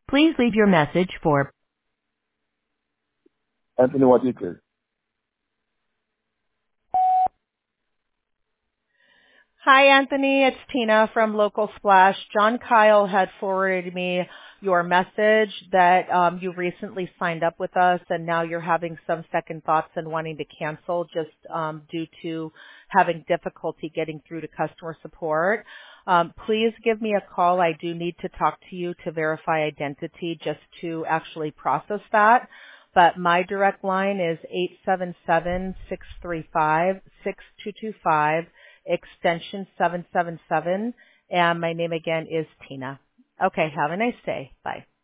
Please leave your message for Anthony Wadike. Hi, Anthony. It's Tina from Local Splash. John Kyle had forwarded me your message that you recently signed up with us and now you're having some second thoughts and wanting to cancel just due to having difficulty getting through to customer support. Please give me a call. I do need to talk to you to verify identity just to actually process that. But my direct line is 877-635-6225. Extension 777, and my name again is Tina. Okay, have a nice day. Bye.